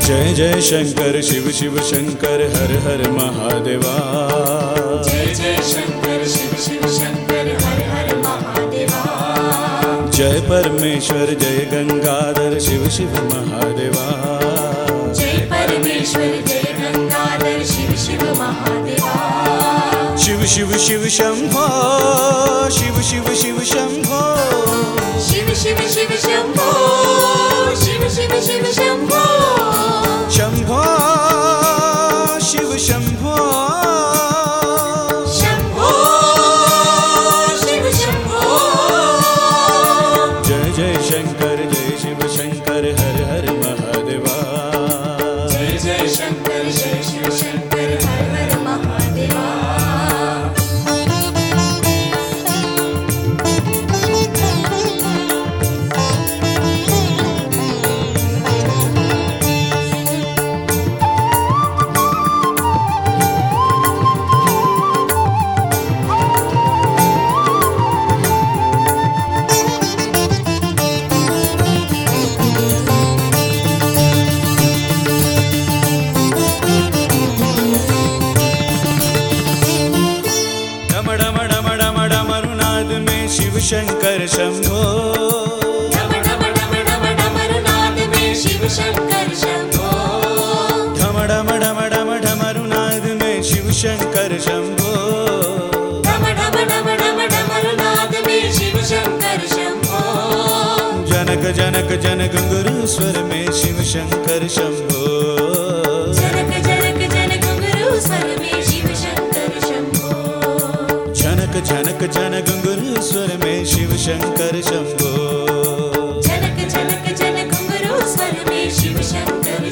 जय जय शंकर शिव शिव शंकर हर हर महादेवा। जय जय शंकर शिव शिव शंकर हर हर महादेवा। जय परमेश्वर जय गंगाधर शिव शिव महादेवा। जय परमेश्वर जय गंगाधर शिव शिव महादेवा। शिव शिव शिव शंभो शिव शिव शिव शंभो शिव शिव शिव शंभो शिव शिव शिव शंभो शंभो शिव शंभो शंभो शिव शंभो। जय जय शंकर जय शिव शंकर हर हर महादेवा। जय जय शंकर जय शिव शंकर हर हर महादेवा। शिव शंकर शंभो डम डम डम डम डमरुनाद में शिव शंकर शंभो। ढम डम डम डम डमरुनाद में शिव शंकर शंभो। डम डम डम डम डमरुनाद में शिव शंकर शंभो। जनक जनक जन घुंघरू स्वर में शिव शंकर शंभो। जनक जनक जन घुंघरू स्वर में शिव शंकर शंभो। जनक जनक जन घुंघरू स्वर में शिव शंकर शंभो। जनक जनक जन घुंघरू स्वर में शिव शंकर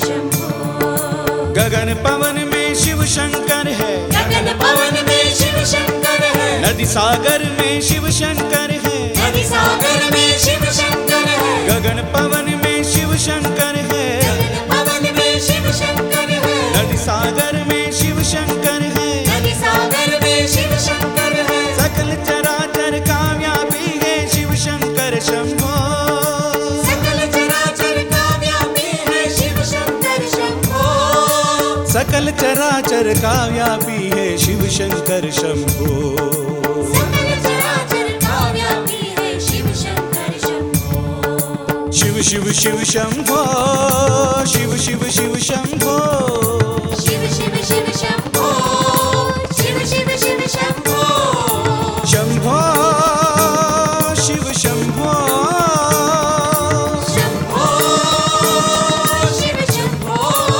शंभो। गगन पवन में शिव शंकर है। गगन पवन में शिव शंकर है। नदी सागर में शिव शंकर है। नदी सागर में शिव शंकर है। गगन पवन में शिव शंकर है। गगन पवन में शिव शंकर है। नदी सागर में शिव शंकर है। नदी सागर में शिव शंकर है। सकल चराचर का व्यापी है शिव शंकर शंभो। सकल चराचर का व्यापी है शिव शंकर शंभो। सकल चराचर का व्यापी है शिव शंकर शंभो। सकल चराचर का व्यापी है शिव शंकर शंभो। शिव शिव शिव शंभो शिव शिव शिव शंभो शिव शिव शिव शंभो शिव शिव शिव शंभो शंभो शिव शंभो शंभो शिव शंभो।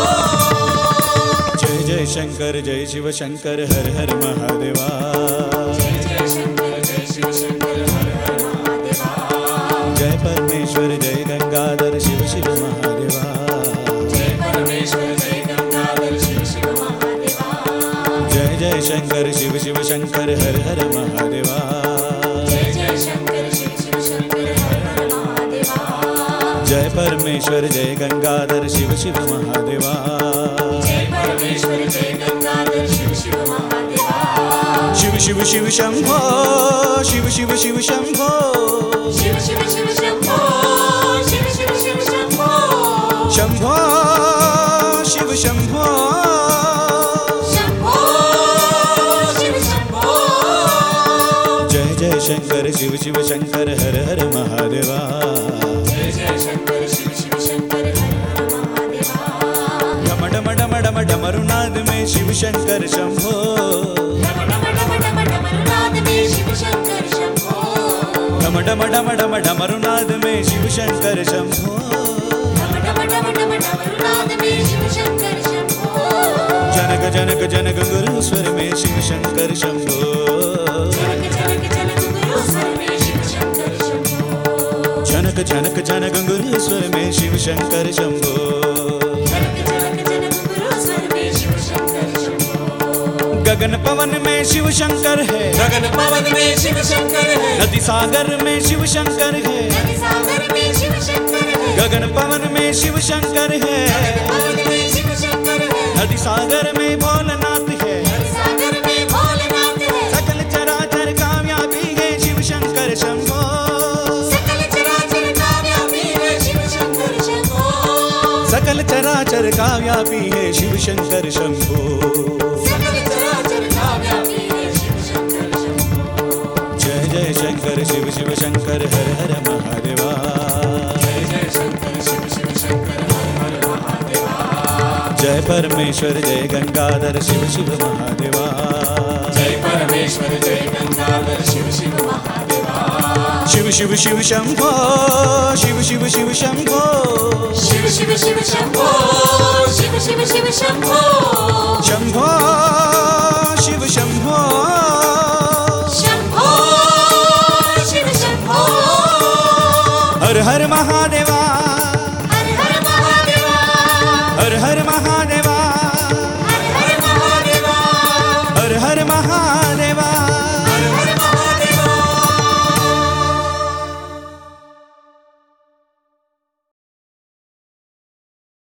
जय जय शंकर जय शिव शंकर हर हर महादेवा। जय जय शंकर जय शिव शंकर हर हर महादेवा। जय परमेश्वर जय गंगाधर शिव शिव महादेवा। जय परमेश्वर जय गंगाधर शिव शिव महादेवा। जय जय शंकर शिव शिव शंकर हर हर महादेवा। जय जय शंकर शिव शिव शंकर हर हर महादेवा। जय परमेश्वर जय गंगाधर शिव शिव महादेवा। जय परमेश्वर जय गंगाधर शिव शिव महादेवा। शिव शिव शिव शंभो शिव शिव शिव शंभो शिव शिव शिव शंभो शिव शिव शिव शंभो शंभो शिव शंभो शंभो शिव शंभो। जय जय शंकर शिव शिव शंकर हर हर महादेवा। जय जय शंकर शिव शिव शंकर हर हर महादेवा। डम डम डम डम डमरुनाद में शिव शंकर शंभो। डम डम डम डम डमरुनाद में शिव शंकर शंभो। डम डम डम डम डमरुनाद में शिव शंकर शंभो। डम डम डम डम डमरुनाद में शिव शंकर शंभो। जनक जनक जन घुंघरू स्वर में शिव शंकर शंभो। जनक जनक जन घुंघरू स्वर में शिव शंकर शंभो। जनक जनक जन घुंघरू स्वर में शिव शंकर शंभो। जनक जनक जन घुंघरू स्वर में शिव शंकर शंभो। गगन पवन में शिव शंकर है। गगन पवन में शिव शंकर है। नदी सागर में शिव शंकर है। नदी सागर में शिव शंकर है। गगन पवन में शिव शंकर है। पवन में शिव शंकर है। नदी सागर में भोलेनाथ है। नदी सागर में भोलेनाथ है। सकल चराचर का व्यापी है शिव शंकर शंभो। सकल चराचर का व्यापी है शिव शंकर शंभो। सकल चराचर का व्यापी है शिव शंकर शंभो। सकल चराचर का व्यापी है शिव शंकर शंभो। जय जय शंकर शिव शिव शंकर हर हर महादेवा। जय जय शंकर शिव शिव शंकर हर हर महादेवा। जय परमेश्वर जय गंगाधर शिव शिव महादेवा। जय परमेश्वर जय गंगाधर शिव शिव महादेवा। शिव शिव शिव शंभो शिव शिव शिव शंभो। शिव शिव शिव शंभो शिव शिव शिव शंभो। शंभो शिव शंभो। शंभो शिव शंभो। हर हर महादेवा हर हर महादेवा। हर हर महादेवा।